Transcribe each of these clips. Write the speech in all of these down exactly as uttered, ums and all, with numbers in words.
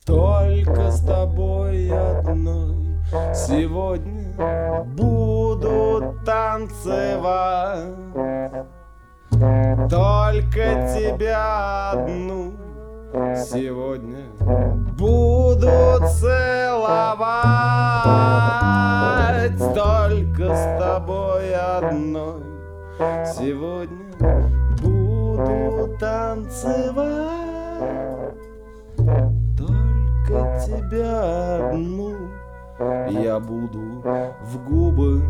Только с тобой одной сегодня буду танцевать. Только тебя одну сегодня буду целовать. Только с тобой одной сегодня буду танцевать. Только тебя одну я буду в губы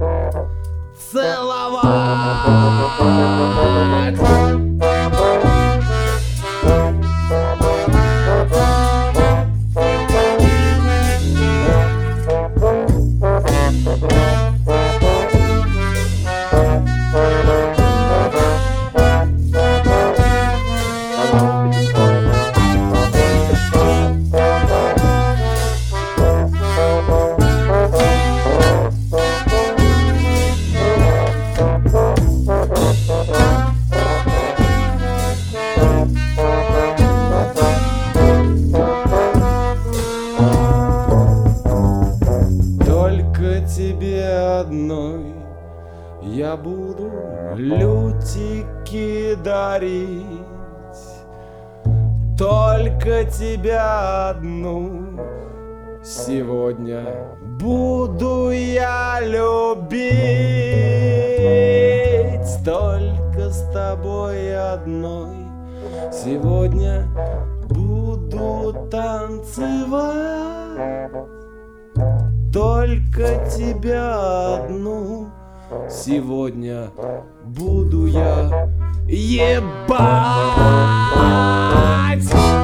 целовать. Тебе одной я буду лютики дарить. Только тебя одну сегодня буду я любить. Только с тобой одной сегодня буду танцевать. Только тебя одну сегодня буду я ебать.